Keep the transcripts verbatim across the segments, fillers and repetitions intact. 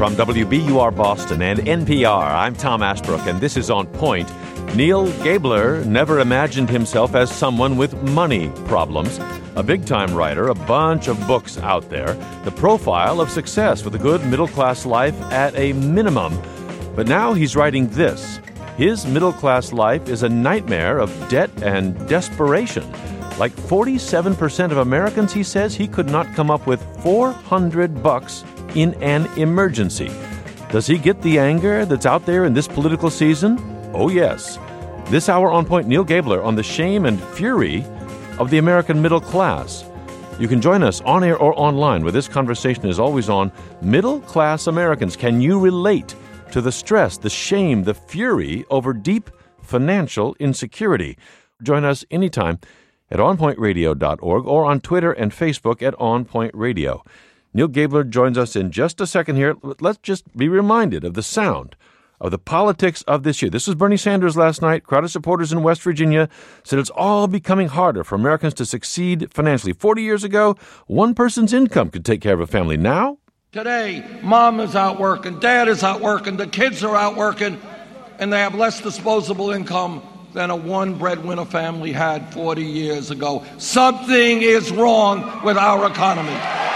From W B U R Boston and N P R, I'm Tom Ashbrook, and this is On Point. Neil Gabler never imagined himself as someone with money problems. A big-time writer, a bunch of books out there, the profile of success with a good middle-class life at a minimum. But now he's writing this. His middle-class life is a nightmare of debt and desperation. Like forty-seven percent of Americans, he says, he could not come up with four hundred bucks in an emergency. Does he get the anger that's out there in this political season? Oh, yes. This hour On Point, Neil Gabler on the shame and fury of the American middle class. You can join us on air or online, where this conversation is always on middle-class Americans. Can you relate to the stress, the shame, the fury over deep financial insecurity? Join us anytime at on point radio dot org or on Twitter and Facebook at On Point Radio. Neil Gabler joins us in just a second here. Let's just be reminded of the sound of the politics of this year. This was Bernie Sanders last night. Crowd of supporters in West Virginia said it's all becoming harder for Americans to succeed financially. Forty years ago, one person's income could take care of a family. Now, today, mom is out working, dad is out working, the kids are out working, and they have less disposable income than a one breadwinner family had forty years ago. Something is wrong with our economy.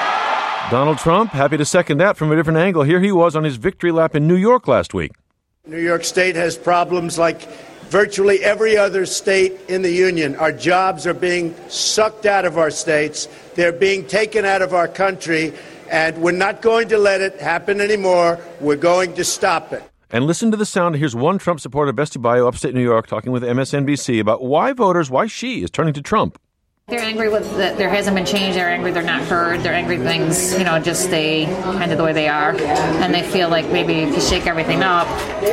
Donald Trump, happy to second that from a different angle. Here he was on his victory lap in New York last week. New York State has problems like virtually every other state in the union. Our jobs are being sucked out of our states. They're being taken out of our country, and we're not going to let it happen anymore. We're going to stop it. And listen to the sound. Here's one Trump supporter, Bestie Bio, upstate New York, talking with M S N B C about why voters, why she is turning to Trump. They're angry with that there hasn't been change. They're angry they're not heard. They're angry things, you know, just stay kind of the way they are. And they feel like maybe if you shake everything up,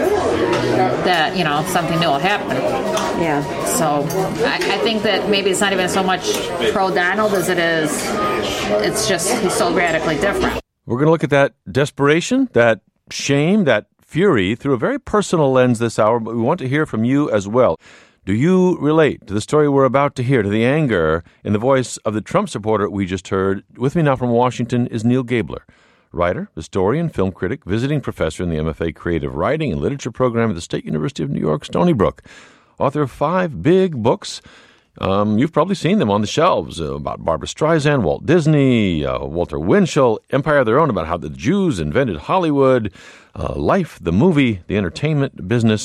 that, you know, something new will happen. Yeah. So I, I think that maybe it's not even so much pro-Donald as it is, it's just he's so radically different. We're going to look at that desperation, that shame, that fury through a very personal lens this hour, but we want to hear from you as well. Do you relate to the story we're about to hear, to the anger in the voice of the Trump supporter we just heard? With me now from Washington is Neil Gabler, writer, historian, film critic, visiting professor in the M F A Creative Writing and Literature program at the State University of New York, Stony Brook, author of five big books. Um, you've probably seen them on the shelves uh, about Barbra Streisand, Walt Disney, uh, Walter Winchell, Empire of Their Own, about how the Jews invented Hollywood, uh, Life, the movie, the entertainment business.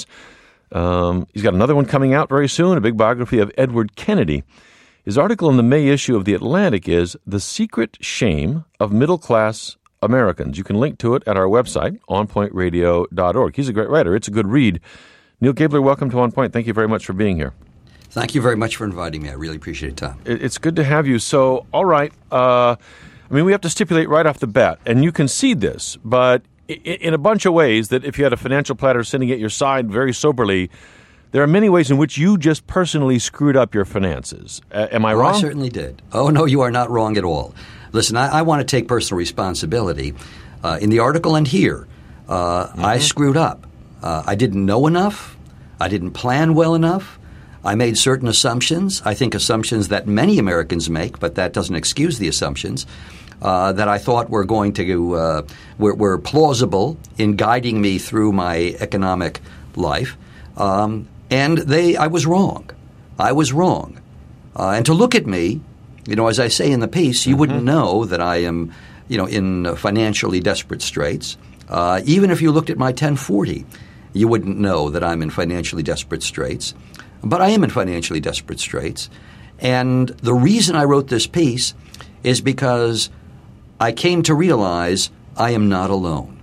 Um, he's got another one coming out very soon, a big biography of Edward Kennedy. His article in the May issue of The Atlantic is The Secret Shame of Middle-Class Americans. You can link to it at our website, on point radio dot org. He's a great writer. It's a good read. Neil Gabler, welcome to On Point. Thank you very much for being here. Thank you very much for inviting me. I really appreciate it, Tom. It's good to have you. So, all right. Uh, I mean, we have to stipulate right off the bat, and you concede this, but in a bunch of ways that if you had a financial planner sitting at your side very soberly, there are many ways in which you just personally screwed up your finances. Uh, am I oh, wrong? I certainly did. Oh, no, you are not wrong at all. Listen, I, I want to take personal responsibility. Uh, in the article and here, uh, mm-hmm. I screwed up. Uh, I didn't know enough. I didn't plan well enough. I made certain assumptions, I think assumptions that many Americans make, but that doesn't excuse the assumptions. Uh, that I thought were going to uh, were, were plausible in guiding me through my economic life, um, and they I was wrong. I was wrong. Uh, and to look at me, you know, as I say in the piece, you mm-hmm. wouldn't know that I am, you know, in financially desperate straits. Uh, even if you looked at my ten forty, you wouldn't know that I'm in financially desperate straits. But I am in financially desperate straits, and the reason I wrote this piece is because I came to realize I am not alone.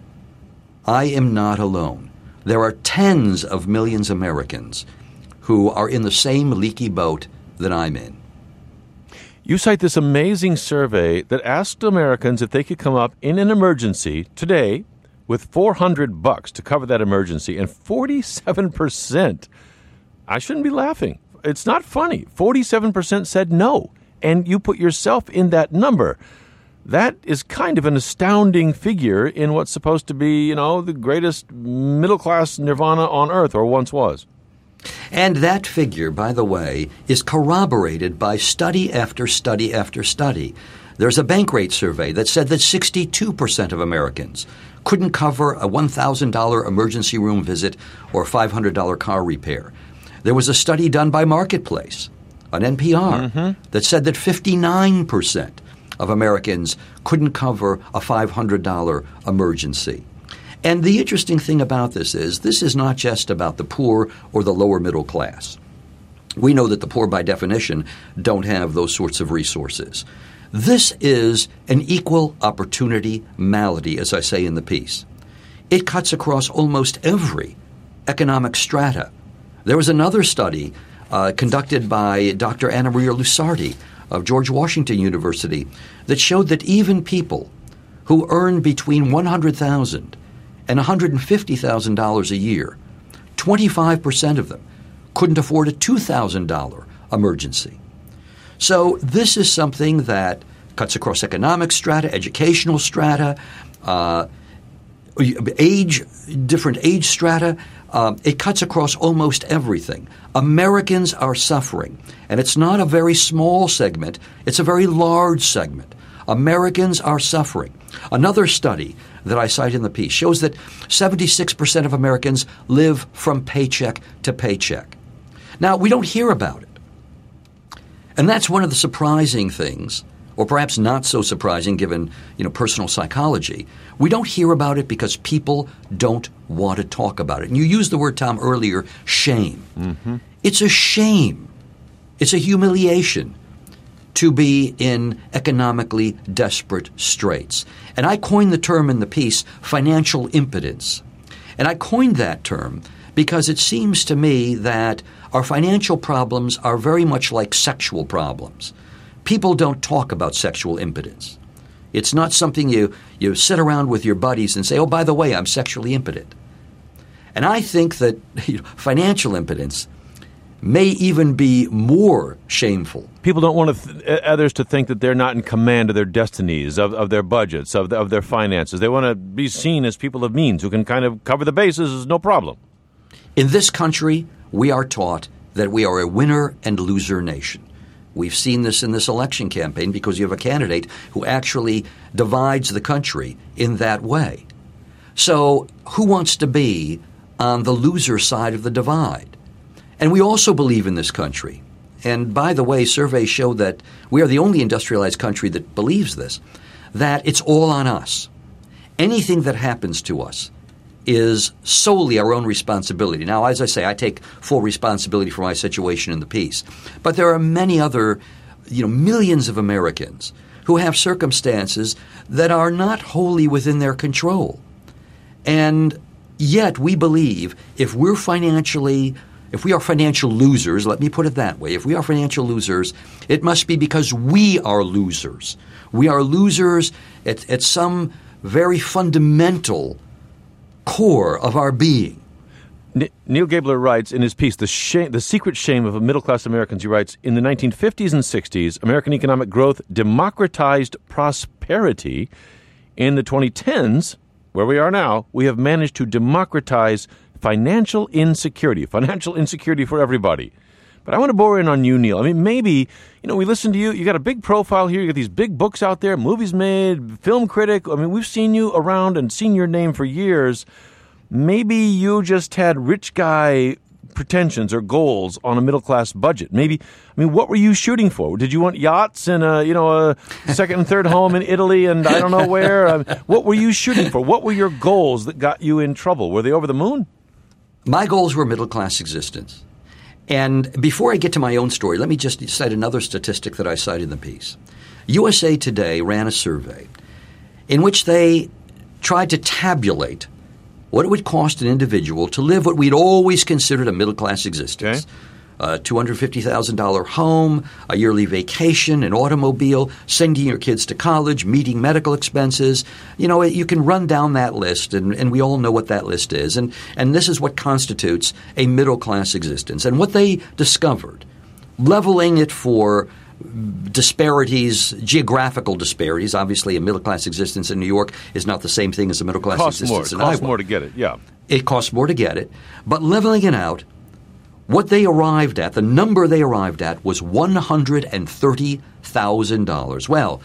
I am not alone. There are tens of millions of Americans who are in the same leaky boat that I'm in. You cite this amazing survey that asked Americans if they could come up in an emergency today with four hundred bucks to cover that emergency, and forty-seven percent, I shouldn't be laughing. It's not funny. forty-seven percent said no, and you put yourself in that number. That is kind of an astounding figure in what's supposed to be, you know, the greatest middle-class nirvana on earth, or once was. And that figure, by the way, is corroborated by study after study after study. There's a Bankrate survey that said that sixty-two percent of Americans couldn't cover a one thousand dollars emergency room visit or a five hundred dollars car repair. There was a study done by Marketplace on N P R mm-hmm. that said that fifty-nine percent of Americans couldn't cover a five hundred dollars emergency. And the interesting thing about this is this is not just about the poor or the lower middle class. We know that the poor, by definition, don't have those sorts of resources. This is an equal opportunity malady, as I say in the piece. It cuts across almost every economic strata. There was another study uh, conducted by Doctor Anna Maria Lusardi of George Washington University that showed that even people who earn between one hundred thousand dollars and one hundred fifty thousand dollars a year, twenty-five percent of them couldn't afford a two thousand dollars emergency. So this is something that cuts across economic strata, educational strata, uh, age, different age strata. Uh, it cuts across almost everything. Americans are suffering, and it's not a very small segment. It's a very large segment. Americans are suffering. Another study that I cite in the piece shows that seventy-six percent of Americans live from paycheck to paycheck. Now, we don't hear about it. And that's one of the surprising things, or perhaps not so surprising given, you know, personal psychology. We don't hear about it because people don't want to talk about it. And you used the word, Tom, earlier, shame. Mm-hmm. It's a shame. It's a humiliation to be in economically desperate straits. And I coined the term in the piece, financial impotence. And I coined that term because it seems to me that our financial problems are very much like sexual problems. People don't talk about sexual impotence. It's not something you, you sit around with your buddies and say, oh, by the way, I'm sexually impotent. And I think that you know, financial impotence may even be more shameful. People don't want th- others to think that they're not in command of their destinies, of, of their budgets, of, the, of their finances. They want to be seen as people of means who can kind of cover the bases, no problem. In this country, we are taught that we are a winner and loser nation. We've seen this in this election campaign because you have a candidate who actually divides the country in that way. So who wants to be on the loser side of the divide? And we also believe in this country. And by the way, surveys show that we are the only industrialized country that believes this, that it's all on us. Anything that happens to us is solely our own responsibility. Now, as I say, I take full responsibility for my situation in the piece. But there are many other, you know, millions of Americans who have circumstances that are not wholly within their control. And yet we believe if we're financially If we are financial losers, let me put it that way, if we are financial losers, it must be because we are losers. We are losers at, at some very fundamental core of our being. Neil Gabler writes in his piece, the, shame, the Secret Shame of Middle-Class Americans, he writes, in the nineteen fifties and sixties, American economic growth democratized prosperity. In the twenty tens, where we are now, we have managed to democratize financial insecurity, financial insecurity for everybody. But I want to bore in on you, Neil. I mean, maybe, you know, we listen to you. You got a big profile here. You got these big books out there, movies made, film critic. I mean, we've seen you around and seen your name for years. Maybe you just had rich guy pretensions or goals on a middle-class budget. Maybe, I mean, what were you shooting for? Did you want yachts and, a, you know, a second and third home in Italy and I don't know where? I mean, what were you shooting for? What were your goals that got you in trouble? Were they over the moon? My goals were middle-class existence. And before I get to my own story, let me just cite another statistic that I cite in the piece. U S A Today ran a survey in which they tried to tabulate what it would cost an individual to live what we'd always considered a middle-class existence. Okay. A two hundred fifty thousand dollars home, a yearly vacation, an automobile, sending your kids to college, meeting medical expenses. You know, you can run down that list, and, and we all know what that list is. And, and this is what constitutes a middle-class existence. And what they discovered, leveling it for disparities, geographical disparities. Obviously, a middle-class existence in New York is not the same thing as a middle-class costs existence more. in Iowa. It costs more to get it, yeah. It costs more to get it. But leveling it out, what they arrived at, the number they arrived at, was one hundred thirty thousand dollars. Well,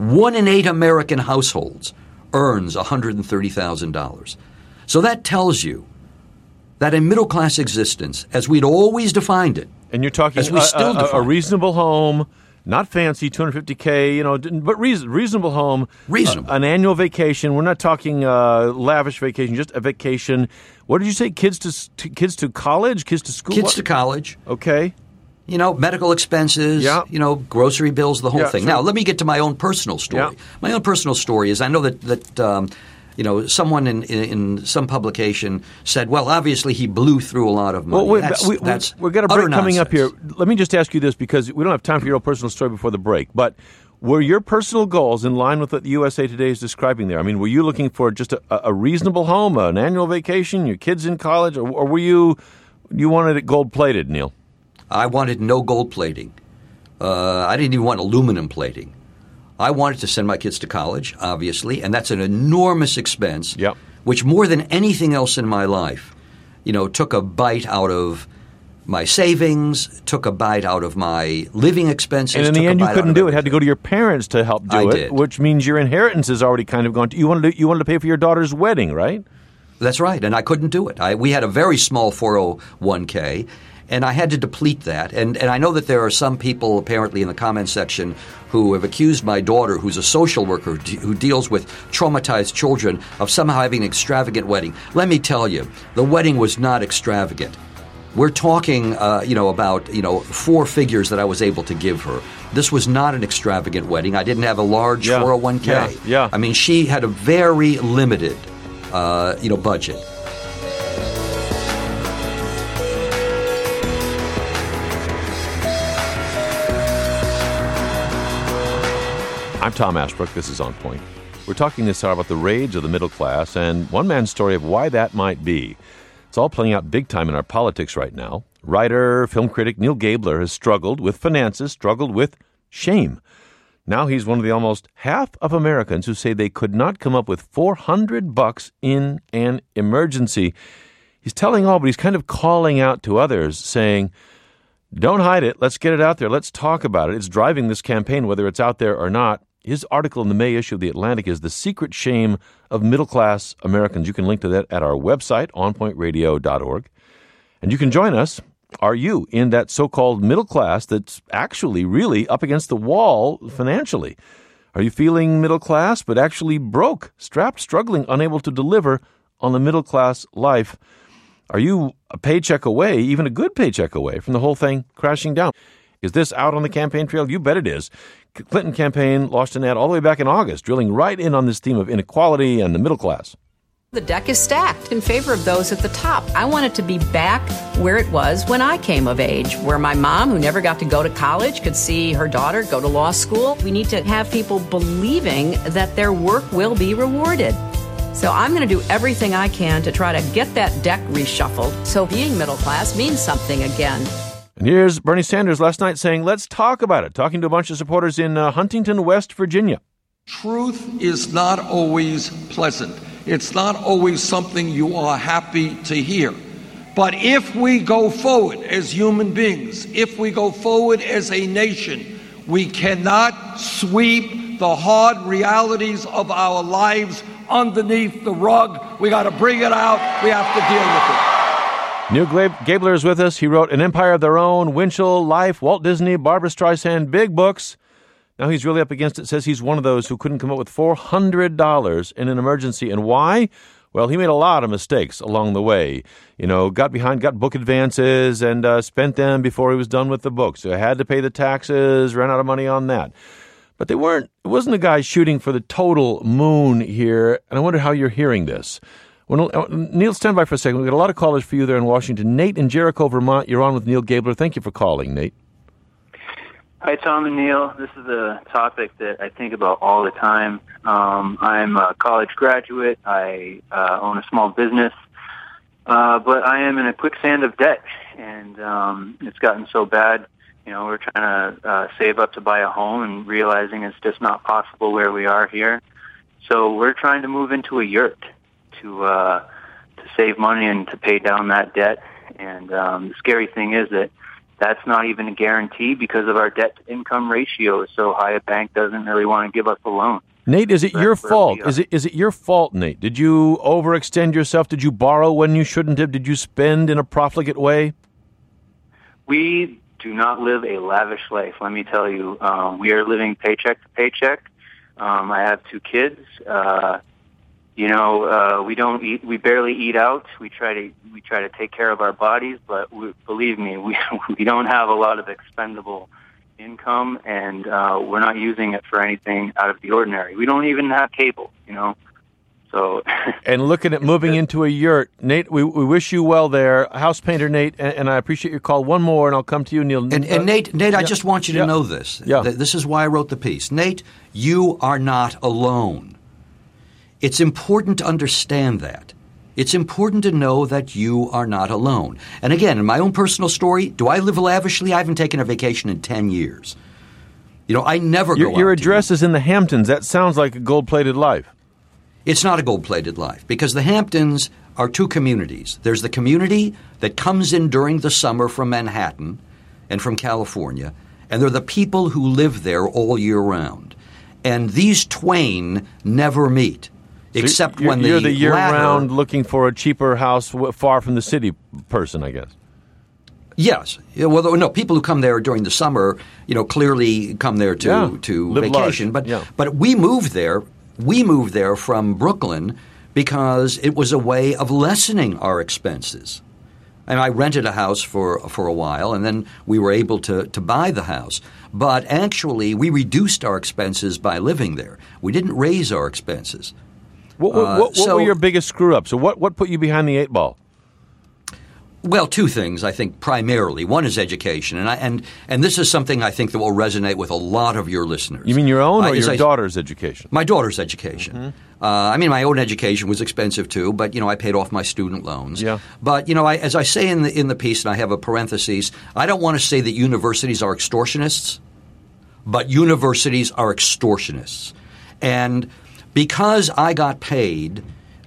One in eight American households earns one hundred thirty thousand dollars. So that tells you that a middle-class existence, as we'd always defined it, and you're talking as we a, still a, a, define a reasonable home, not fancy, two hundred fifty K, you know, but reason, reasonable home, reasonable, uh, an annual vacation. We're not talking uh, lavish vacation, just a vacation. What did you say? Kids to, to kids to college, kids to school, kids what? to college. Okay. You know, medical expenses, yeah. you know, grocery bills, the whole yeah, thing. sure. Now, let me get to my own personal story. Yeah. My own personal story is I know that, that um, you know, someone in, in, in some publication said, well, obviously he blew through a lot of money. Well, wait, that's, we, that's we've got a break coming nonsense. up here. Let me just ask you this, because we don't have time for your own personal story before the break, but were your personal goals in line with what the U S A Today is describing there? I mean, were you looking for just a, a reasonable home, an annual vacation, your kids in college, or, or were you you wanted it gold-plated, Neil? I wanted no gold plating. Uh, I didn't even want aluminum plating. I wanted to send my kids to college, obviously, and that's an enormous expense, yep. which more than anything else in my life, you know, took a bite out of my savings, took a bite out of my living expenses. And in the end, you couldn't do it. Had to go to your parents to help do I it, did. Which means your inheritance has already kind of gone to, you wanted to, you wanted to pay for your daughter's wedding, right? That's right, and I couldn't do it. I, we had a very small four oh one k, and I had to deplete that. And, and I know that there are some people apparently in the comments section who have accused my daughter, who's a social worker who deals with traumatized children, of somehow having an extravagant wedding. Let me tell you, the wedding was not extravagant. We're talking, uh, you know, about, you know, four figures that I was able to give her. This was not an extravagant wedding. I didn't have a large yeah. four oh one k. Yeah. yeah. I mean, she had a very limited, uh, you know, budget. I'm Tom Ashbrook. This is On Point. We're talking this hour about the rage of the middle class and one man's story of why that might be. It's all playing out big time in our politics right now. Writer, film critic Neil Gabler has struggled with finances, struggled with shame. Now he's one of the almost half of Americans who say they could not come up with four hundred bucks in an emergency. He's telling all, but he's kind of calling out to others, saying, don't hide it. Let's get it out there. Let's talk about it. It's driving this campaign, whether it's out there or not. His article in the May issue of The Atlantic is The Secret Shame of Middle-Class Americans. You can link to that at our website, on point radio dot org. And you can join us. Are you in that so-called middle class that's actually really up against the wall financially? Are you feeling middle class but actually broke, strapped, struggling, unable to deliver on the middle-class life? Are you a paycheck away, even a good paycheck away, from the whole thing crashing down? Is this out on the campaign trail? You bet it is. Clinton campaign launched an ad all the way back in August, drilling right in on this theme of inequality and the middle class. The deck is stacked in favor of those at the top. I want it to be back where it was when I came of age, where my mom, who never got to go to college, could see her daughter go to law school. We need to have people believing that their work will be rewarded. So I'm going to do everything I can to try to get that deck reshuffled so being middle class means something again. And here's Bernie Sanders last night saying, let's talk about it, talking to a bunch of supporters in uh, Huntington, West Virginia. Truth is not always pleasant. It's not always something you are happy to hear. But if we go forward as human beings, if we go forward as a nation, we cannot sweep the hard realities of our lives underneath the rug. We got to bring it out. We have to deal with it. Neil Gabler is with us. He wrote An Empire of Their Own, Winchell, Life, Walt Disney, Barbra Streisand, big books. Now he's really up against it, says he's one of those who couldn't come up with four hundred dollars in an emergency. And why? Well, he made a lot of mistakes along the way. You know, got behind, got book advances, and uh, spent them before he was done with the book. So he had to pay the taxes, ran out of money on that. But they weren't, it wasn't a guy shooting for the total moon here. And I wonder how you're hearing this. Well, Neil, stand by for a second. We've got a lot of callers for you there in Washington. Nate in Jericho, Vermont, you're on with Neil Gabler. Thank you for calling, Nate. Hi, Tom and Neil. This is a topic that I think about all the time. Um, I'm a college graduate. I uh, own a small business, uh, but I am in a quicksand of debt, and um, it's gotten so bad. You know, we're trying to uh, save up to buy a home and realizing it's just not possible where we are here. So we're trying to move into a yurt to uh, to save money and to pay down that debt. And um, the scary thing is that that's not even a guarantee because of our debt-to-income ratio is so high. A bank doesn't really want to give us a loan. Nate, is it So your that's where fault? we are. Is it is it your fault, Nate? Did you overextend yourself? Did you borrow when you shouldn't have? Did you spend in a profligate way? We do not live a lavish life, let me tell you. Um, we are living paycheck to paycheck. Um, I have two kids. Uh, you know, uh, we don't eat. We barely eat out. We try to we try to take care of our bodies, but we, believe me, we we don't have a lot of expendable income, and uh, we're not using it for anything out of the ordinary. We don't even have cable. You know, so. And looking at moving into a yurt, Nate, we, we wish you well there. House painter Nate, and, and I appreciate your call. One more, and I'll come to you, Neil. And, and Nate, Nate, yeah. I just want you to Yeah. know this. Yeah. Th- This is why I wrote the piece. Nate, you are not alone. It's important to understand that. It's important to know that you are not alone. And again, in my own personal story, do I live lavishly? I haven't taken a vacation in ten years. You know, I never Your, go your out to address eat. is in the Hamptons. That sounds like a gold-plated life. It's not a gold-plated life because the Hamptons are two communities. There's the community that comes in during the summer from Manhattan and from California, and there are the people who live there all year round. And these twain never meet, except you're, when you're the the year-round latter, looking for a cheaper house w- far from the city person, I guess. Yes. Yeah, well, no, people who come there during the summer, you know, clearly come there to, Yeah. to Live vacation. large. But Yeah. but we moved there. We moved there from Brooklyn because it was a way of lessening our expenses. And I rented a house for for a while, and then we were able to, to buy the house. But actually, we reduced our expenses by living there. We didn't raise our expenses. What, what, Uh, what, what so- were your biggest screw-ups? So what, what put you behind the eight ball? Well, two things, I think, primarily. One is education, and I, and and this is something I think that will resonate with a lot of your listeners. You mean your own or I- as your I- daughter's education? My daughter's education. Mm-hmm. Uh, I mean, my own education was expensive too, but you know, I paid off my student loans. Yeah. But you know, I, as I say in the in the piece, and I have a parenthesis, I don't want to say that universities are extortionists, but universities are extortionists, and because I got paid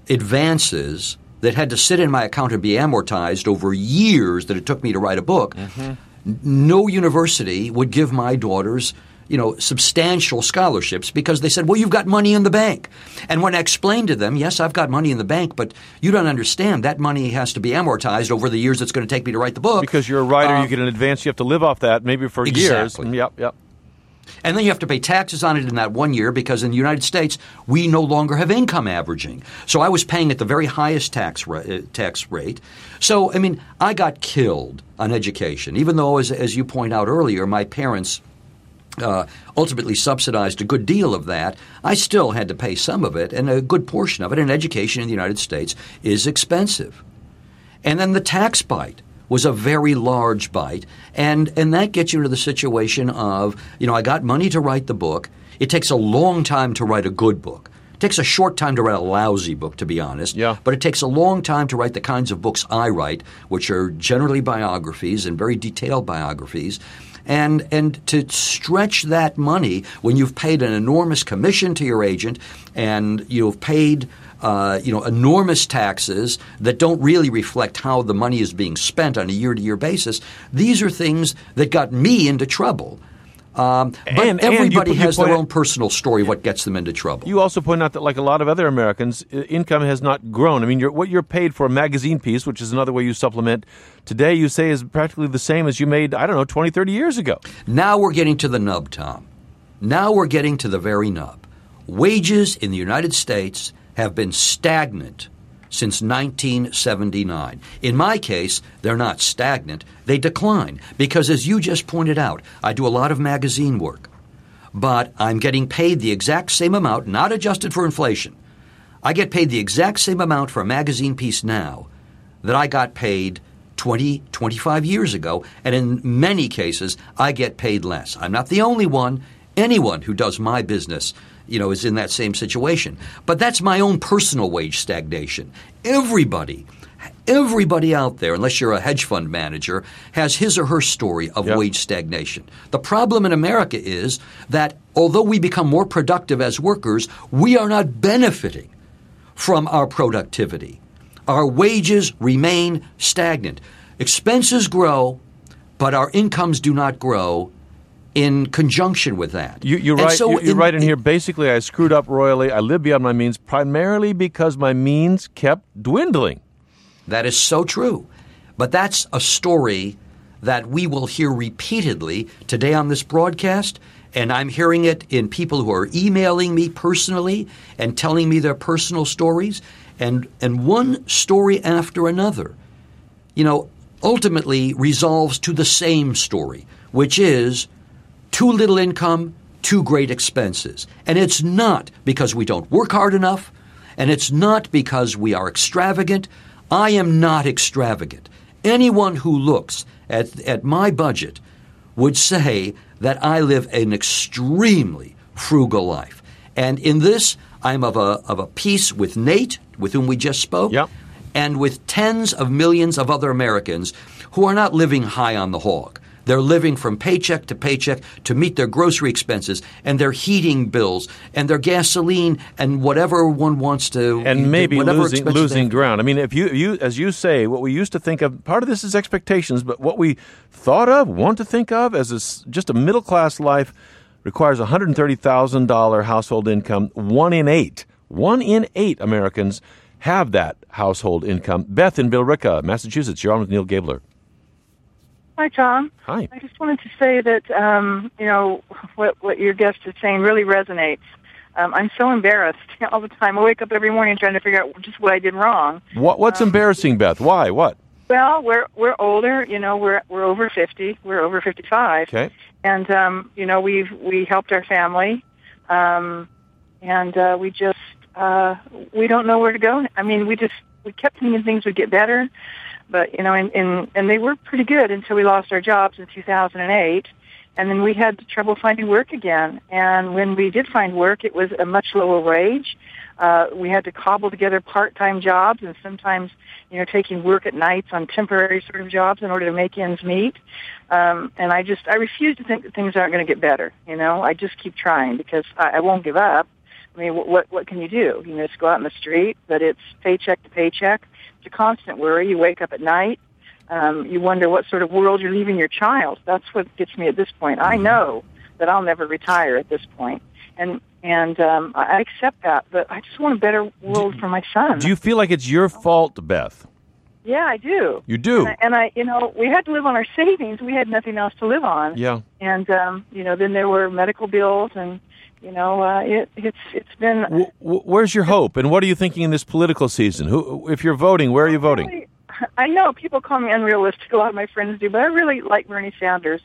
advances that had to sit in my account and be amortized over years that it took me to write a book, n- no university would give my daughters, you know, substantial scholarships because they said, well, you've got money in the bank. And when I explained to them, yes, I've got money in the bank, but you don't understand. That money has to be amortized over the years it's going to take me to write the book. Because you're a writer, Uh, you get an advance, you have to live off that maybe for years. Exactly. Yep, yep. And then you have to pay taxes on it in that one year because in the United States, we no longer have income averaging. So I was paying at the very highest tax, ra- uh, tax rate. So, I mean, I got killed on education, even though, as, as you point out earlier, my parents uh, ultimately subsidized a good deal of that. I still had to pay some of it, and a good portion of it. And education in the United States is expensive. And then the tax bite was a very large bite, and and that gets you into the situation of, you know, I got money to write the book. It takes a long time to write a good book. It takes a short time to write a lousy book, to be honest. Yeah. But it takes a long time to write the kinds of books I write, which are generally biographies and very detailed biographies. And and to stretch that money when you've paid an enormous commission to your agent and you've paid Uh, you know, enormous taxes that don't really reflect how the money is being spent on a year-to-year basis. These are things that got me into trouble. Um, but And- and you everybody put- you has their point own personal story what gets them into trouble. You also point out that, like a lot of other Americans, i- income has not grown. I mean, you're, what you're paid for a magazine piece, which is another way you supplement, today you say is practically the same as you made, I don't know, twenty, thirty years ago. Now we're getting to the nub, Tom. Now we're getting to the very nub. Wages in the United States have been stagnant since nineteen seventy-nine. In my case, they're not stagnant. They decline because, as you just pointed out, I do a lot of magazine work. But I'm getting paid the exact same amount, not adjusted for inflation. I get paid the exact same amount for a magazine piece now that I got paid twenty, twenty-five years ago. And in many cases, I get paid less. I'm not the only one. Anyone who does my business, you know, is in that same situation. But that's my own personal wage stagnation. Everybody, everybody out there, unless you're a hedge fund manager, has his or her story of Yep. wage stagnation. The problem in America is that although we become more productive as workers, we are not benefiting from our productivity. Our wages remain stagnant. Expenses grow, but our incomes do not grow in conjunction with that. You, you're And right. so you're you're in- right in here. Basically, I screwed up royally. I lived beyond my means primarily because my means kept dwindling. That is so true. But that's a story that we will hear repeatedly today on this broadcast, and I'm hearing it in people who are emailing me personally and telling me their personal stories, and and one story after another, you know, ultimately resolves to the same story, which is too little income, too great expenses. And it's not because we don't work hard enough, and it's not because we are extravagant. I am not extravagant. Anyone who looks at, at my budget would say that I live an extremely frugal life. And in this, I'm of a, of a piece with Nate, with whom we just spoke, Yep. and with tens of millions of other Americans who are not living high on the hog. They're living from paycheck to paycheck to meet their grocery expenses and their heating bills and their gasoline and whatever one wants to. And maybe whatever losing expenses losing they- ground. I mean, if you, you, as you say, what we used to think of, part of this is expectations, but what we thought of, want to think of as a s just a middle-class life requires a one hundred thirty thousand dollars household income. One in eight, one in eight Americans have that household income. Beth in Billerica, Massachusetts, you're on with Neil Gabler. Hi, Tom. Hi. I just wanted to say that, um, you know, what, what your guest is saying really resonates. Um, I'm so embarrassed all the time. I wake up every morning trying to figure out just what I did wrong. What, what's Um, embarrassing, Beth? Why? What? Well, we're we're older. You know, we're we're over fifty. We're over fifty-five. Okay. And um, you know, we've we helped our family, um, and uh, we just uh, we don't know where to go. I mean, we just we kept thinking things would get better, but you know, and and, and they were pretty good until we lost our jobs in two thousand eight, and then we had trouble finding work again. And when we did find work, it was a much lower wage. Uh, we had to cobble together part-time jobs, and sometimes, you know, taking work at nights on temporary sort of jobs in order to make ends meet. Um, and I just, I refuse to think that things aren't going to get better. You know, I just keep trying because I, I won't give up. I mean, what what can you do? You know, just go out in the street, but it's paycheck to paycheck. It's a constant worry. You wake up at night. Um, you wonder what sort of world you're leaving your child. That's what gets me at this point. I know that I'll never retire at this point. And and um, I accept that, but I just want a better world for my son. Do you feel like it's your fault, Beth? Yeah, I do. You do? And I, and I, you know, we had to live on our savings. We had nothing else to live on. Yeah. And um, you know, then there were medical bills, and you know, uh, it, it's it's been. W- w- where's your hope, and what are you thinking in this political season? Who, if you're voting, where are you voting? Really, I know people call me unrealistic. A lot of my friends do, but I really like Bernie Sanders.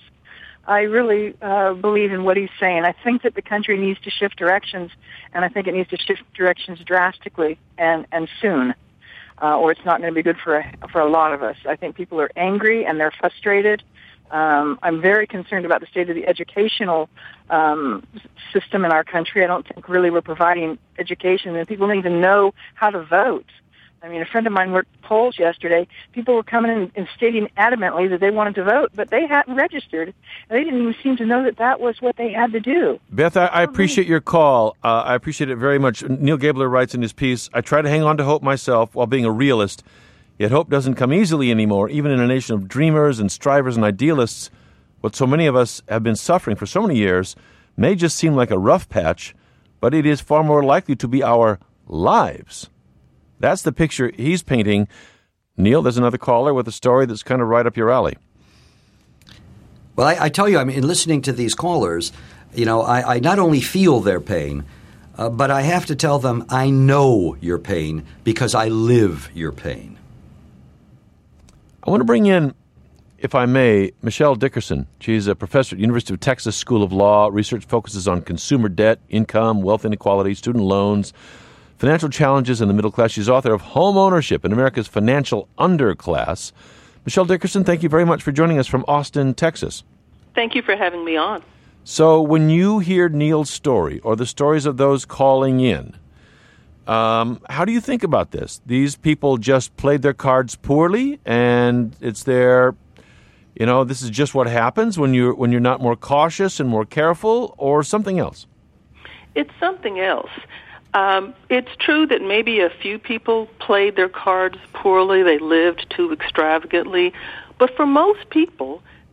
I really uh, believe in what he's saying. I think that the country needs to shift directions, and I think it needs to shift directions drastically and, and soon, uh, or it's not going to be good for a, for a lot of us. I think people are angry and they're frustrated. Um, I'm very concerned about the state of the educational um, system in our country. I don't think really we're providing education, and people don't even know how to vote. I mean, a friend of mine worked polls yesterday. People were coming in and stating adamantly that they wanted to vote, but they hadn't registered. And they didn't even seem to know that that was what they had to do. Beth, I, I appreciate your call. Uh, I appreciate it very much. Neil Gabler writes in his piece, I try to hang on to hope myself while being a realist, yet hope doesn't come easily anymore, even in a nation of dreamers and strivers and idealists. What so many of us have been suffering for so many years may just seem like a rough patch, but it is far more likely to be our lives. That's the picture he's painting. Neil, there's another caller with a story that's kind of right up your alley. Well, I, I tell you, I mean, in listening to these callers, you know, I, I not only feel their pain, uh, but I have to tell them I know your pain because I live your pain. I want to bring in, if I may, Michelle Dickerson. She's a professor at University of Texas School of Law. Research focuses on consumer debt, income, wealth inequality, student loans, financial challenges in the middle class. She's author of Home Ownership in America's Financial Underclass. Michelle Dickerson, thank you very much for joining us from Austin, Texas. Thank you for having me on. So when you hear Neil's story or the stories of those calling in, um, how do you think about this? These people just played their cards poorly, and it's their, you know, this is just what happens when you're, when you're not more cautious and more careful, or something else? It's something else. Um, it's true that maybe a few people played their cards poorly, they lived too extravagantly, but for most people,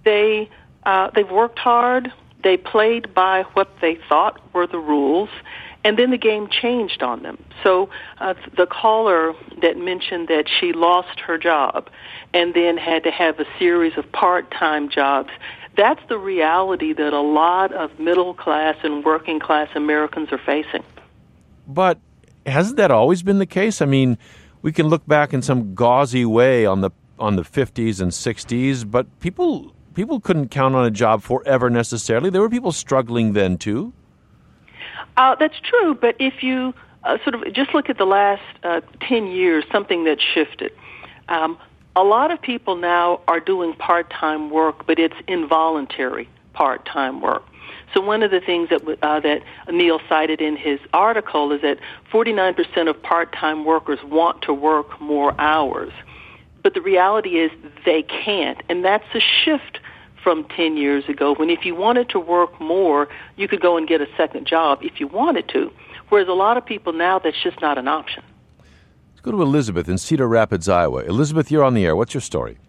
they uh, they've worked hard. They played by what they thought were the rules, and then the game changed on them. So uh, the caller that mentioned that she lost her job and then had to have a series of part-time jobs, that's the reality that a lot of middle-class and working-class Americans are facing. But hasn't that always been the case? I mean, we can look back in some gauzy way on the on the fifties and sixties, but people people couldn't count on a job forever necessarily. There were people struggling then too. Uh, that's true, but if you uh, sort of just look at the last uh, ten years, something that shifted. Um, a lot of people now are doing part-time work, but it's involuntary part-time work. So one of the things that uh, that Neil cited in his article is that forty-nine percent of part-time workers want to work more hours. But the reality is they can't, and that's a shift from ten years ago, when if you wanted to work more, you could go and get a second job if you wanted to, whereas a lot of people now, that's just not an option. Let's go to Elizabeth in Cedar Rapids, Iowa. Elizabeth, you're on the air. What's your story?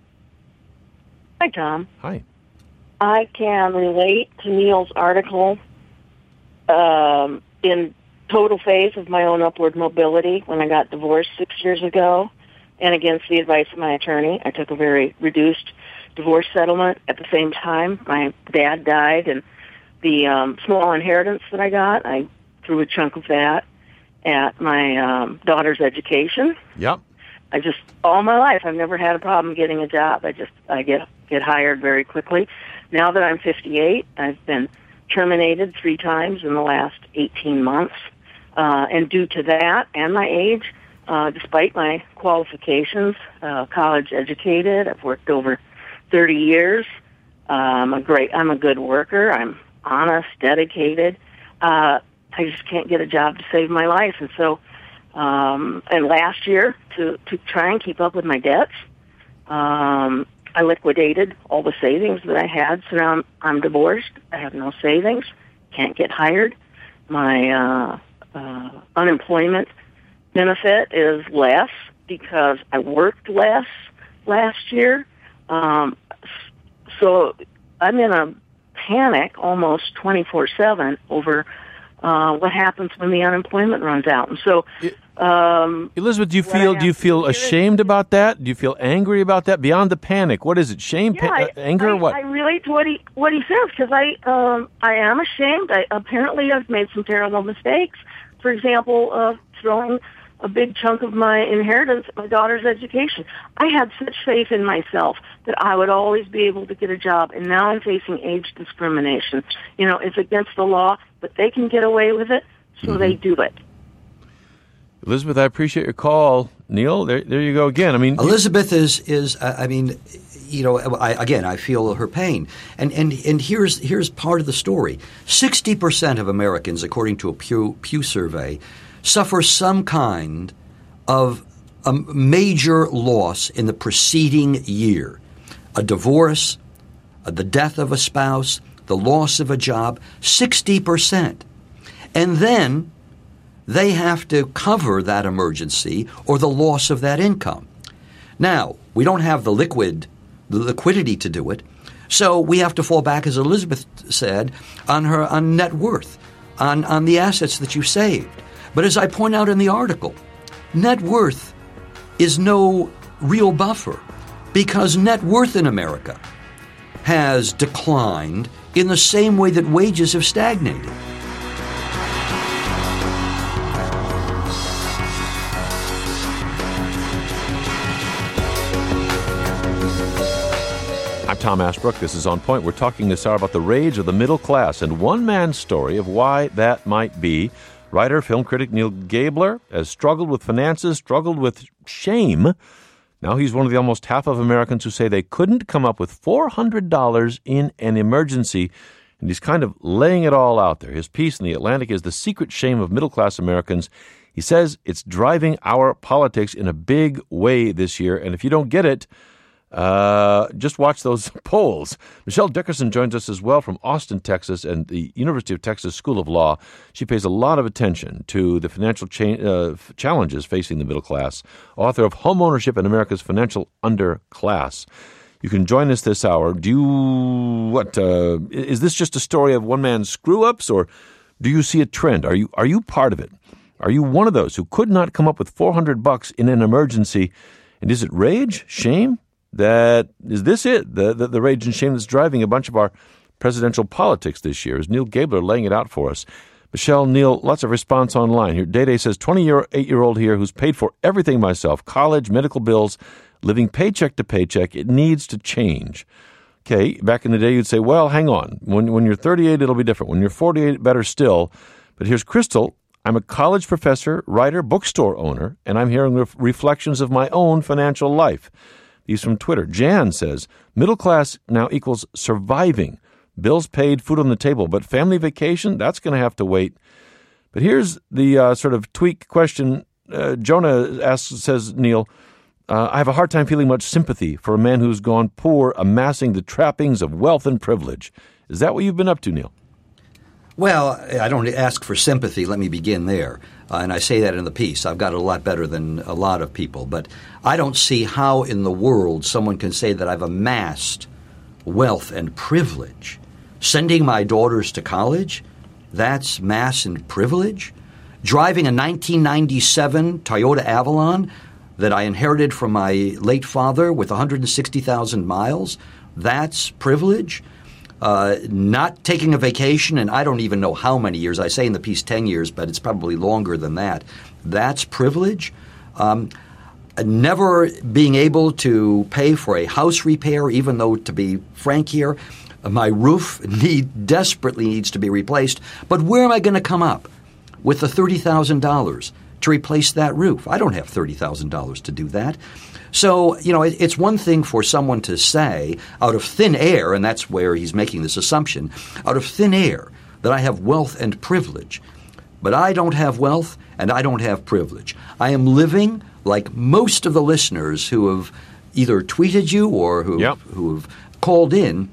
Hi, Tom. Hi. I can relate to Neil's article um, in total phase of my own upward mobility when I got divorced six years ago. And against the advice of my attorney, I took a very reduced divorce settlement. At the same time, my dad died, and the um, small inheritance that I got, I threw a chunk of that at my um, daughter's education. Yep. I just, all my life, I've never had a problem getting a job. I just, I get get hired very quickly. Now that I'm fifty-eight, I've been terminated three times in the last eighteen months. Uh, and due to that and my age, Uh, despite my qualifications, uh, college educated, I've worked over thirty years. Uh, I'm a great, I'm a good worker. I'm honest, dedicated. Uh, I just can't get a job to save my life. And so, um, and last year, to, to try and keep up with my debts, um, I liquidated all the savings that I had. So now I'm, I'm divorced. I have no savings. Can't get hired. My uh, uh, unemployment benefit is less because I worked less last year. Um, so I'm in a panic almost twenty-four seven over uh, what happens when the unemployment runs out. And so, um, Elizabeth, do you feel do you feel ashamed about that? Do you feel angry about that? Beyond the panic, what is it? Shame, yeah, pa- I, anger, I, what? I relate to what he what he says because I um, I am ashamed. I, apparently, I've made some terrible mistakes. For example, uh, throwing a big chunk of my inheritance at my daughter's education. I had such faith in myself that I would always be able to get a job, and now I'm facing age discrimination. You know, it's against the law, but they can get away with it, so mm-hmm. they do it. Elizabeth, I appreciate your call. Neil, there, there you go again. I mean, Elizabeth is is I mean, you know, I, again, I feel her pain, and and and here's here's part of the story. Sixty percent of Americans, according to a Pew Pew survey, suffer some kind of a major loss in the preceding year. A divorce, the death of a spouse, the loss of a job, sixty percent. And then they have to cover that emergency or the loss of that income. Now, we don't have the liquid, the liquidity to do it, so we have to fall back, as Elizabeth said, on her on net worth, on, on the assets that you saved. But as I point out in the article, net worth is no real buffer because net worth in America has declined in the same way that wages have stagnated. I'm Tom Ashbrook. This is On Point. We're talking this hour about the rage of the middle class and one man's story of why that might be. Writer, film critic Neil Gabler has struggled with finances, struggled with shame. Now he's one of the almost half of Americans who say they couldn't come up with four hundred dollars in an emergency, and he's kind of laying it all out there. His piece in The Atlantic is The Secret Shame of Middle-Class Americans. He says it's driving our politics in a big way this year, and if you don't get it, Uh, just watch those polls. Michelle Dickerson joins us as well from Austin, Texas, and the University of Texas School of Law. She pays a lot of attention to the financial cha- uh, challenges facing the middle class, author of Home Ownership in America's Financial Underclass. You can join us this hour. Do you, what, uh, is this just a story of one man's screw-ups, or do you see a trend? Are you, are you part of it? Are you one of those who could not come up with four hundred bucks in an emergency? And is it rage, shame? That, is this it? The, the, the rage and shame that's driving a bunch of our presidential politics this year? Is Neil Gabler laying it out for us? Michelle, Neil, lots of response online here. Day Day says, twenty-eight-year-old here who's paid for everything myself, college, medical bills, living paycheck to paycheck. It needs to change. Okay, back in the day, you'd say, well, hang on. When, when you're thirty-eight, it'll be different. When you're forty-eight, better still. But here's Crystal. I'm a college professor, writer, bookstore owner, and I'm hearing ref- reflections of my own financial life. These from Twitter. Jan says, middle class now equals surviving. Bills paid, food on the table, but family vacation, that's going to have to wait. But here's the uh, sort of tweak question. Uh, Jonah asks, says, Neil, uh, I have a hard time feeling much sympathy for a man who's gone poor, amassing the trappings of wealth and privilege. Is that what you've been up to, Neil? Well, I don't ask for sympathy. Let me begin there. Uh, and I say that in the piece. I've got it a lot better than a lot of people. But I don't see how in the world someone can say that I've amassed wealth and privilege. Sending my daughters to college, that's mass and privilege. Driving a nineteen ninety-seven Toyota Avalon that I inherited from my late father with one hundred sixty thousand miles, that's privilege. Uh, not taking a vacation, and I don't even know how many years. I say in the piece ten years, but it's probably longer than that. That's privilege. Um, never being able to pay for a house repair, even though, to be frank here, my roof need desperately needs to be replaced. But where am I going to come up with the thirty thousand dollars to replace that roof? I don't have thirty thousand dollars to do that. So, you know, it, it's one thing for someone to say out of thin air, and that's where he's making this assumption, out of thin air that I have wealth and privilege. But I don't have wealth and I don't have privilege. I am living like most of the listeners who have either tweeted you or who, yep. who have called in.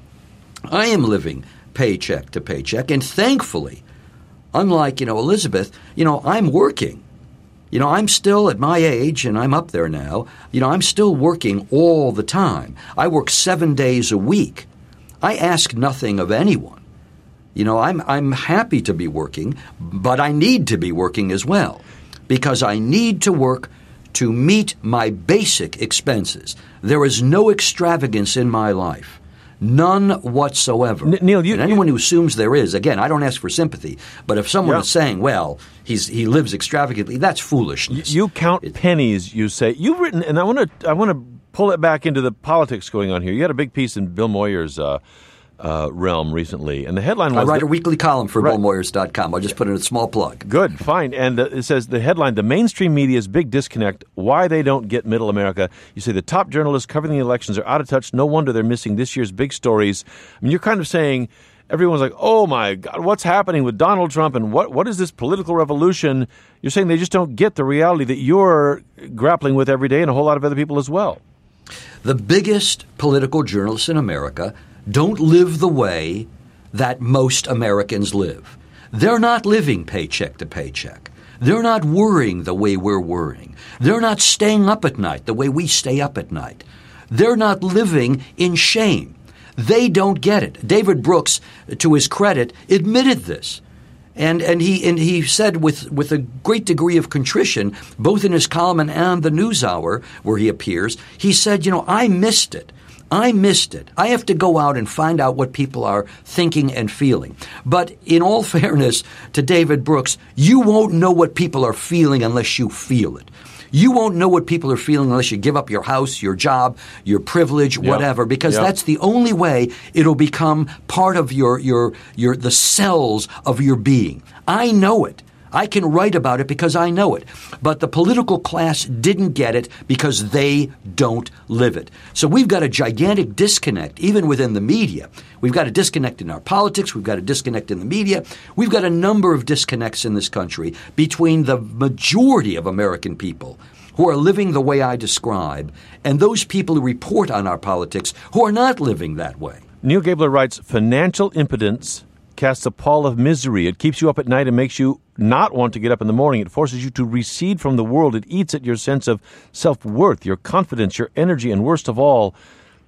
I am living paycheck to paycheck, and thankfully, unlike, you know, Elizabeth, you know, I'm working. You know, I'm still at my age, and I'm up there now, you know, I'm still working all the time. I work seven days a week. I ask nothing of anyone. You know, I'm I'm happy to be working, but I need to be working as well because I need to work to meet my basic expenses. There is no extravagance in my life. None whatsoever. N- Neil, you, and anyone you, who assumes there is, again, I don't ask for sympathy, but if someone yeah. is saying, well, he's he lives extravagantly, that's foolishness. You, you count it, pennies, you say. You've written, and I want to I want to pull it back into the politics going on here. You had a big piece in Bill Moyers' uh, uh, realm recently, and the headline was... I write the, a weekly column for right. bill moyers dot com. I'll just put in a small plug. Good, fine. And uh, it says, the headline, the mainstream media's big disconnect, why they don't get middle America. You say the top journalists covering the elections are out of touch. No wonder they're missing this year's big stories. I mean, you're kind of saying, everyone's like, oh my God, what's happening with Donald Trump and what what is this political revolution? You're saying they just don't get the reality that you're grappling with every day and a whole lot of other people as well. The biggest political journalists in America don't live the way that most Americans live. They're not living paycheck to paycheck. They're not worrying the way we're worrying. They're not staying up at night the way we stay up at night. They're not living in shame. They don't get it. David Brooks, to his credit, admitted this. And and he and he said with, with a great degree of contrition, both in his column and on the NewsHour where he appears, he said, you know, I missed it. I missed it. I have to go out and find out what people are thinking and feeling. But in all fairness to David Brooks, you won't know what people are feeling unless you feel it. You won't know what people are feeling unless you give up your house, your job, your privilege, yep. whatever, because yep. that's the only way it'll become part of your your your the cells of your being. I know it. I can write about it because I know it. But the political class didn't get it because they don't live it. So we've got a gigantic disconnect, even within the media. We've got a disconnect in our politics. We've got a disconnect in the media. We've got a number of disconnects in this country between the majority of American people who are living the way I describe and those people who report on our politics who are not living that way. Neil Gabler writes, financial impotence casts a pall of misery. It keeps you up at night and makes you not want to get up in the morning. It forces you to recede from the world. It eats at your sense of self-worth, your confidence, your energy, and worst of all,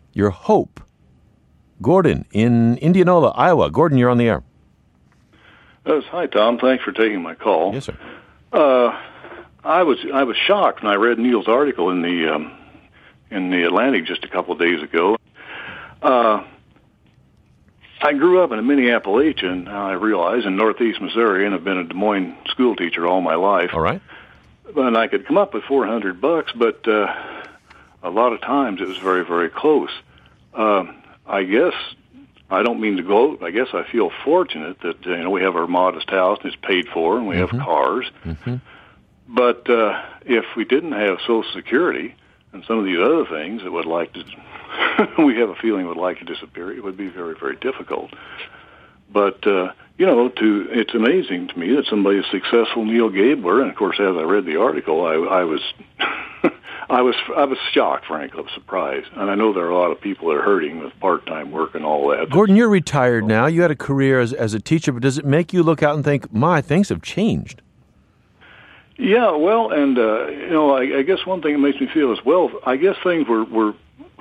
your hope. Gordon in Indianola, Iowa. Gordon, you're on the air. Yes, hi, Tom. Thanks for taking my call. Yes, sir. Uh, I was I was shocked when I read Neil's article in the um, in the Atlantic just a couple of days ago. Uh, I grew up in a mini Appalachian, I realize, in northeast Missouri, and have been a Des Moines school teacher all my life. All right. And I could come up with four hundred bucks, but uh, a lot of times it was very, very close. Uh, I guess, I don't mean to gloat, I guess I feel fortunate that, uh, you know, we have our modest house and it's paid for, and we mm-hmm. have cars. Mm-hmm. But uh, if we didn't have Social Security and some of these other things that would like to, we have a feeling would like to disappear, it would be very, very difficult. But, uh, you know, to it's amazing to me that somebody as successful, Neil Gabler, and of course, as I read the article, I, I was, I was, I was shocked, frankly, I was surprised. And I know there are a lot of people that are hurting with part-time work and all that. Gordon, you're retired now. You had a career as as a teacher, but does it make you look out and think, my, things have changed? Yeah, well, and, uh, you know, I, I guess one thing that makes me feel as well, I guess things were, were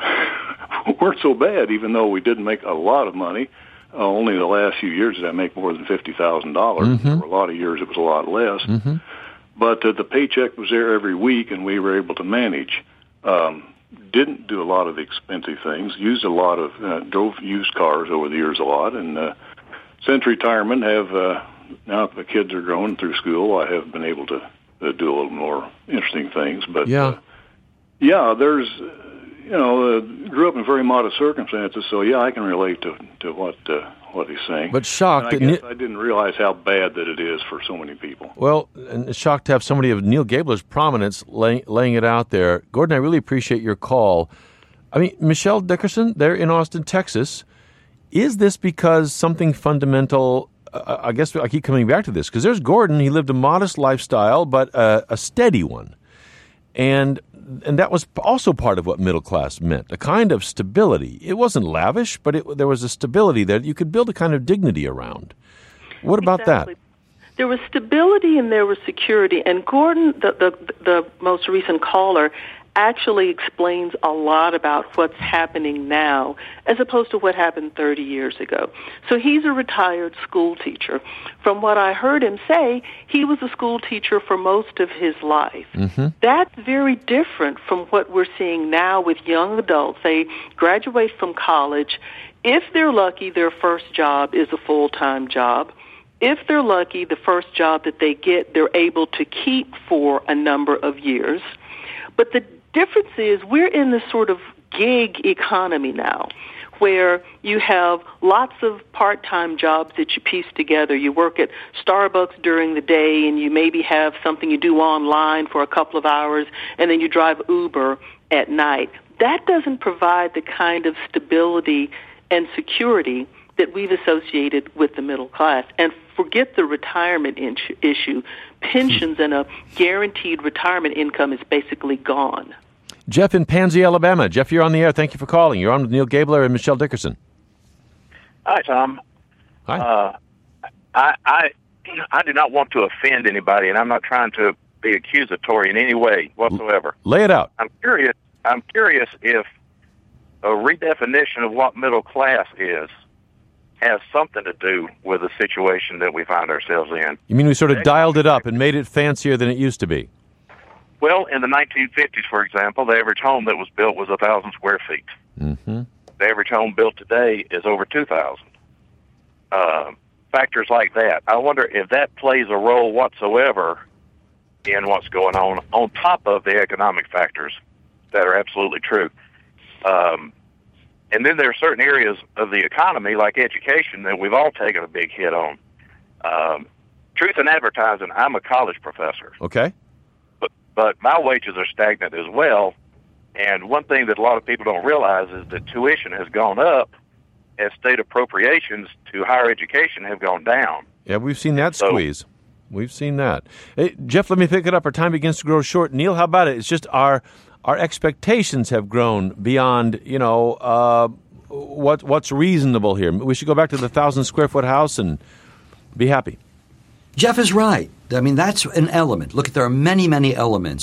weren't so bad, even though we didn't make a lot of money. Uh, only the last few years did I make more than fifty thousand dollars. Mm-hmm. There were a lot of years it was a lot less. Mm-hmm. But uh, the paycheck was there every week, and we were able to manage. Um, didn't do a lot of expensive things. Used a lot of, uh, drove used cars over the years a lot. And uh, since retirement, have uh, now the kids are grown through school, I have been able to uh, do a little more interesting things. But yeah, uh, yeah, there's, uh, you know, uh, grew up in very modest circumstances, so yeah, I can relate to to what uh, what he's saying. But shocked. And I guess that I didn't realize how bad that it is for so many people. Well, and shocked to have somebody of Neil Gabler's prominence lay, laying it out there. Gordon, I really appreciate your call. I mean, Michelle Dickerson, they're in Austin, Texas. Is this because something fundamental? Uh, I guess I keep coming back to this because there's Gordon. He lived a modest lifestyle, but uh, a steady one, and and that was also part of what middle class meant, a kind of stability. It wasn't lavish, but it, there was a stability that you could build a kind of dignity around. What about exactly. that? There was stability and there was security. And Gordon, the, the the most recent caller, actually explains a lot about what's happening now as opposed to what happened thirty years ago. So he's a retired school teacher. From what I heard him say, he was a school teacher for most of his life. Mm-hmm. That's very different from what we're seeing now with young adults. They graduate from college. If they're lucky, their first job is a full-time job. If they're lucky, the first job that they get, they're able to keep for a number of years. But the difference is we're in this sort of gig economy now where you have lots of part-time jobs that you piece together. You work at Starbucks during the day and you maybe have something you do online for a couple of hours and then you drive Uber at night. That doesn't provide the kind of stability and security that we've associated with the middle class. And forget the retirement in- issue. Pensions and a guaranteed retirement income is basically gone. Jeff in Pansy, Alabama. Jeff, you're on the air. Thank you for calling. You're on with Neil Gabler and Michelle Dickerson. Hi, Tom. Hi. Uh, I, I, I do not want to offend anybody, and I'm not trying to be accusatory in any way whatsoever. Lay it out. I'm curious. I'm curious if a redefinition of what middle class is has something to do with the situation that we find ourselves in. You mean we sort of dialed it up and made it fancier than it used to be? Well, in the nineteen fifties, for example, the average home that was built was one thousand square feet. Mm-hmm. The average home built today is over two thousand. Uh, factors like that. I wonder if that plays a role whatsoever in what's going on, on top of the economic factors that are absolutely true. Um, and then there are certain areas of the economy, like education, that we've all taken a big hit on. Um, truth in advertising, I'm a college professor. Okay. But, but my wages are stagnant as well. And one thing that a lot of people don't realize is that tuition has gone up as state appropriations to higher education have gone down. Yeah, we've seen that So- squeeze. We've seen that. Hey, Jeff, let me pick it up. Our time begins to grow short. Neil, how about it? It's just our our expectations have grown beyond, you know, uh, what what's reasonable here. We should go back to the thousand square foot house and be happy. Jeff is right. I mean, that's an element. Look, there are many, many elements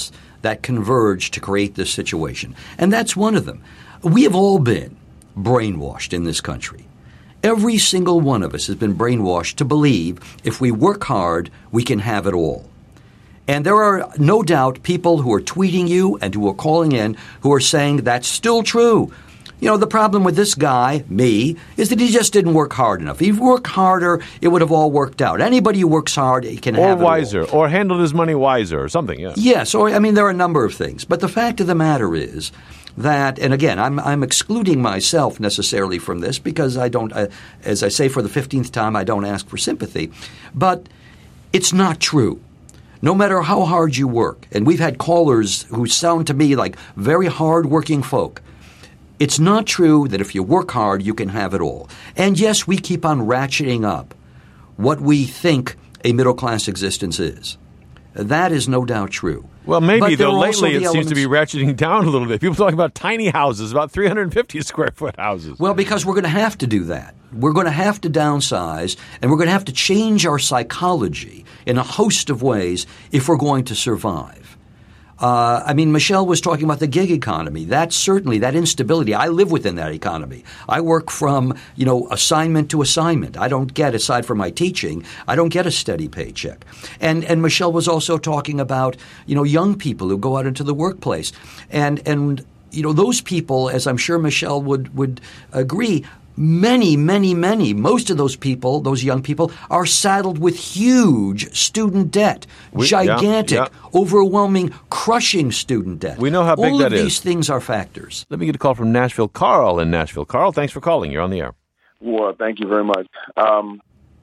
that converge to create this situation. And that's one of them. We have all been brainwashed in this country. Every single one of us has been brainwashed to believe if we work hard, we can have it all. And there are no doubt people who are tweeting you and who are calling in who are saying that's still true. You know, the problem with this guy, me, is that he just didn't work hard enough. If he worked harder, it would have all worked out. Anybody who works hard can or have it wiser, all. or handled his money wiser, or something. Yeah. Yes, or I mean, there are a number of things. But the fact of the matter is that, and again, I'm I'm excluding myself necessarily from this because I don't, uh, as I say for the fifteenth time, I don't ask for sympathy. But it's not true. No matter how hard you work, and we've had callers who sound to me like very hard-working folk, it's not true that if you work hard, you can have it all. And yes, we keep on ratcheting up what we think a middle-class existence is. That is no doubt true. Well, maybe, though, lately it elements... seems to be ratcheting down a little bit. People talking about tiny houses, about three hundred fifty square foot houses. Well, because we're going to have to do that. We're going to have to downsize, and we're going to have to change our psychology in a host of ways if we're going to survive. Uh, I mean, Michelle was talking about the gig economy. That certainly, that instability, I live within that economy. I work from, you know, assignment to assignment. I don't get, aside from my teaching, I don't get a steady paycheck. And and Michelle was also talking about, you know, young people who go out into the workplace. And, and you know, those people, as I'm sure Michelle would, would agree, Many, many, many, most of those people, those young people, are saddled with huge student debt, we, gigantic, yeah, yeah. overwhelming, crushing student debt. We know how big All that of is. These things are factors. Let me get a call from Nashville. Carl in Nashville. Carl, thanks for calling. You're on the air. Well, thank you very much. Um,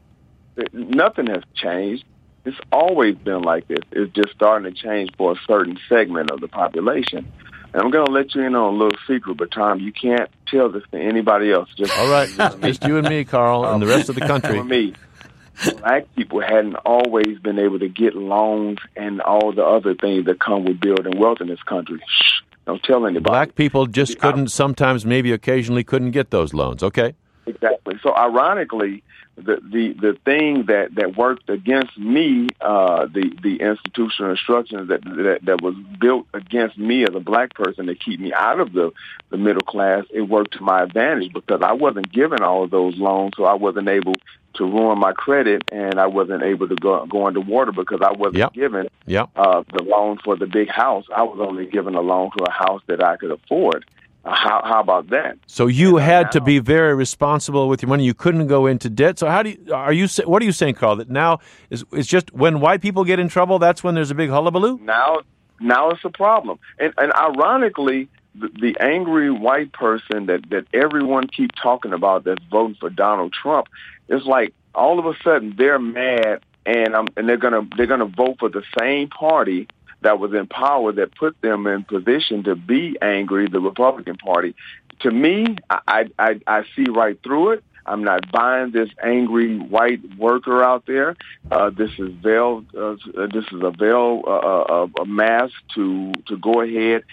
nothing has changed. It's always been like this. It's just starting to change for a certain segment of the population. And I'm going to let you in on a little secret, but Tom, you can't tell this to anybody else. Just all right, just you and me, Carl, and the rest of the country. For me, black people hadn't always been able to get loans and all the other things that come with building wealth in this country. Shh, don't tell anybody. Black people just couldn't, sometimes, maybe occasionally couldn't get those loans. Okay. Exactly. So ironically, the the, the thing that, that worked against me, uh, the the institutional structure that, that that was built against me as a black person to keep me out of the, the middle class, it worked to my advantage because I wasn't given all of those loans, so I wasn't able to ruin my credit, and I wasn't able to go go underwater because I wasn't yep. given yep. uh, the loan for the big house. I was only given a loan for a house that I could afford. Uh, how how about that? So you and had now, to be very responsible with your money. You couldn't go into debt. So how do you are you? What are you saying, Carl? That now is it's just when white people get in trouble, that's when there's a big hullabaloo. Now, now it's a problem. And and ironically, the, the angry white person that that everyone keeps talking about that's voting for Donald Trump, it's like all of a sudden they're mad and um and they're gonna they're gonna vote for the same party that was in power that put them in position to be angry, the Republican Party. To me, I, I, I see right through it. I'm not buying this angry white worker out there. Uh, this is veil. Uh, this is a veil, uh, a mask to to go ahead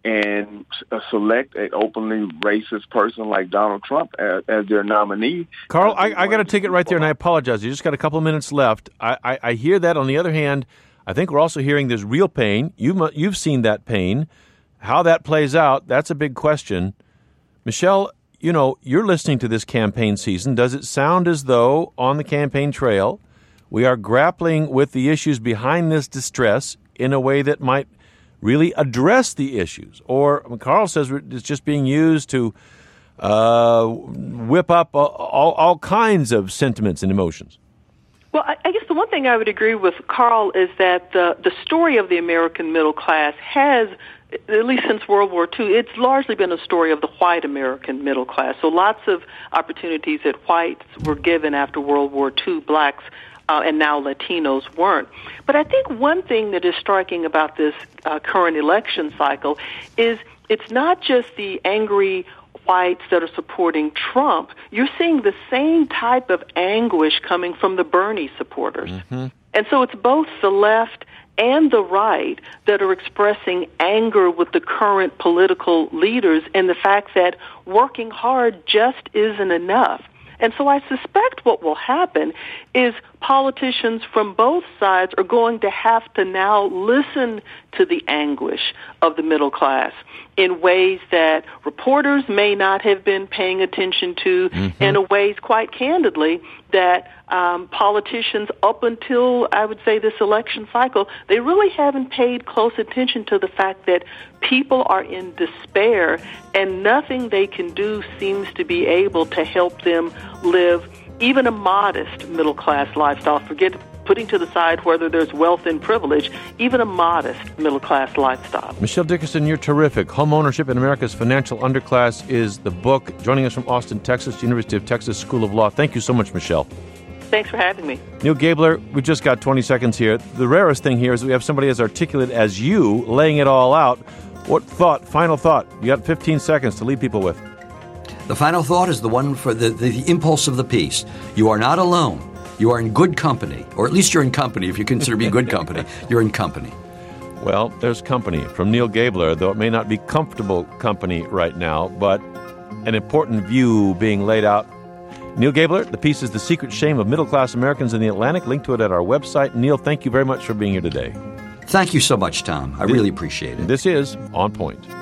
and uh, select an openly racist person like Donald Trump as, as their nominee. Carl, I, I got to take it right there, and I apologize. You just got a couple of minutes left. I, I, I hear that. On the other hand, I think we're also hearing there's real pain. You, you've seen that pain. How that plays out, that's a big question. Michelle, you know, you're listening to this campaign season. Does it sound as though on the campaign trail we are grappling with the issues behind this distress in a way that might really address the issues? Or I mean, Carl says it's just being used to uh, whip up all, all, all kinds of sentiments and emotions. Well, I, I guess the one thing I would agree with Carl is that the the story of the American middle class has, at least since World War Two, it's largely been a story of the white American middle class. So lots of opportunities that whites were given after World War Two, blacks uh, and now Latinos weren't. But I think one thing that is striking about this uh, current election cycle is it's not just the angry whites that are supporting Trump. You're seeing the same type of anguish coming from the Bernie supporters. Mm-hmm. And so it's both the left and the right that are expressing anger with the current political leaders and the fact that working hard just isn't enough. And so I suspect what will happen is politicians from both sides are going to have to now listen to the anguish of the middle class in ways that reporters may not have been paying attention to, mm-hmm. and in ways, quite candidly, that um, politicians up until, I would say, this election cycle, they really haven't paid close attention to the fact that people are in despair and nothing they can do seems to be able to help them live even a modest middle-class lifestyle. Forget putting to the side whether there's wealth and privilege, even a modest middle-class lifestyle. Michelle Dickerson, you're terrific. Home Ownership in America's Financial Underclass is the book. Joining us from Austin, Texas, University of Texas School of Law. Thank you so much, Michelle. Thanks for having me. Neil Gabler, we just got twenty seconds here. The rarest thing here is that we have somebody as articulate as you laying it all out. What thought, final thought? You got fifteen seconds to leave people with. The final thought is the one for the, the, the impulse of the piece. You are not alone. You are in good company, or at least you're in company. If you consider me good company, you're in company. Well, there's company from Neil Gabler, though it may not be comfortable company right now, but an important view being laid out. Neil Gabler, the piece is The Secret Shame of Middle-Class Americans in the Atlantic. Link to it at our website. Neil, thank you very much for being here today. Thank you so much, Tom. I really appreciate it. This is On Point.